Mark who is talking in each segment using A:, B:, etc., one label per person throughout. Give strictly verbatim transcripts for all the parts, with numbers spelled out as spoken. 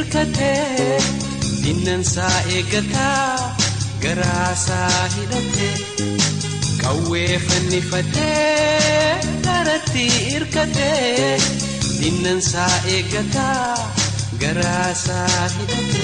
A: irkate dinnan saa eegata garaasaa hidhate qawwee fannifate garatti irkate dinnan saa eegata garaasaa hidhate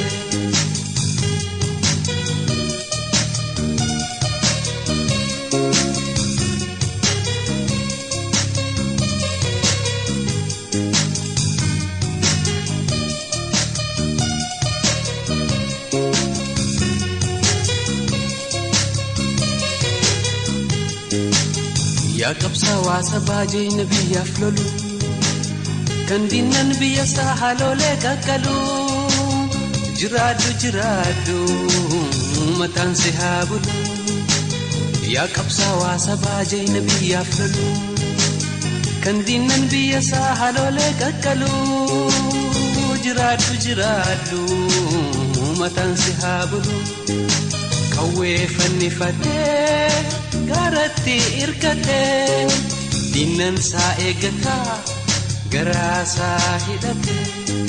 A: يا كبسة واسبا جين بيا فلولو كان دينن بيا ساحلو لك أكلو جرادو جرادو متان سحابلو يا كبسة واسبا جين بيا فلولو كان دينن بيا ساحلو لك أكلو جرادو جرادو متان سحابلو قوي فني فتي غارتي إركتي دينن سائقتا غراسا هدتي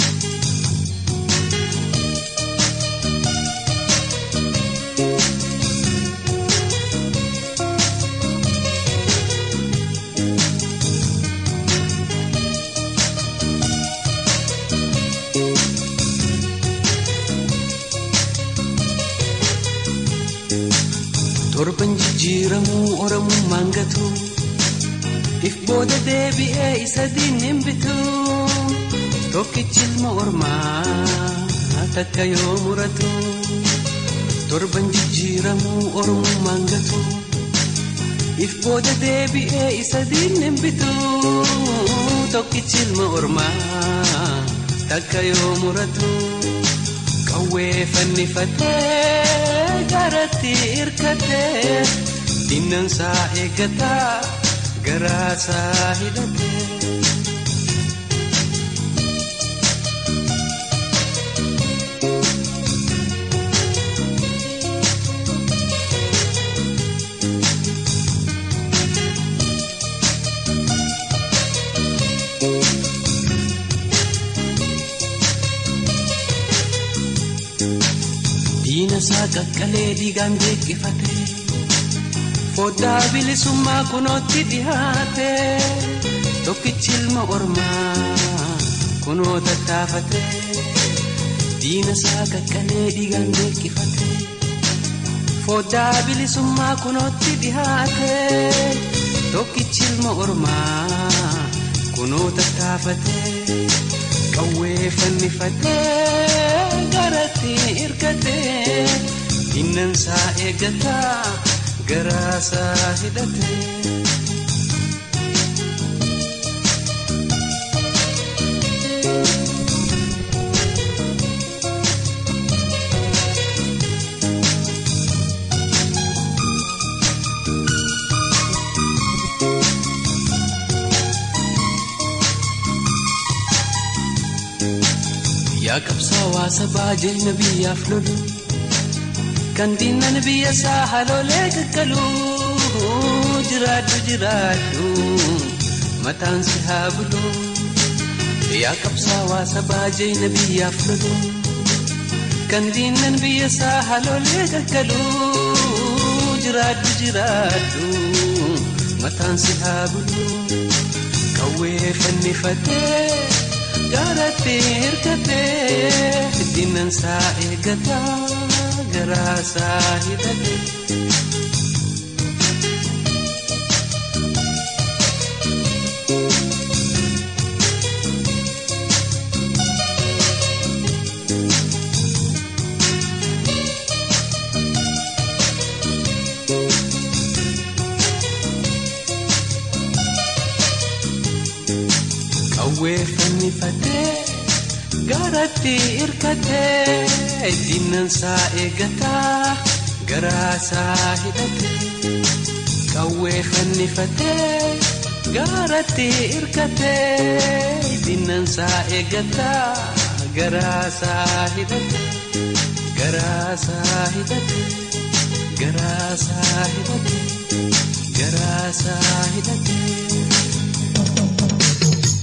A: torban jijjiiramu oramu mangatu if booda deebi'ee isa diinnin bitu tokkichilma ormaa takka yoo muratu torban jijjiiramu oramu mangatu if booda deebi'ee isa diinnin bitu tokkichilma ormaa takka yoo muratu qawwee fannifatee garatti irkate dinnan saa eegata garaasaa hidhate diina saa qaqqalee dhiigaan beekkifate foddaa bilisummaa kunootti dhihaate tokkichilma ormaa kunoo tattaafate diina saa qaqqalee dhiigaan beekkifate foddaa bilisummaa kunootti dhihaate tokkichilma ormaa kunoo tattaafate qawwee fannifate garatti irkate dinnan saa eegata garaasaa hidhate يا كبسة واسبا جين بيا فلولو كان دينن بيا ساحلو لك كلو جرادو جرادو متان سحابلو يا كبسة واسبا جين بيا فلولو كان دينن بيا ساحلو لك كلو جرادو جرادو متان سحابلو قوي فنفتي garatti irkate dinnan saa eegata garaasaa hidhate qawwee fannifate garatti irkate dinnan saa eegata garaasaa hidhate qawwee fannifate garatti irkate dinnan saa eegata garaasaa hidhate garaasaa hidhate garaasaa hidhate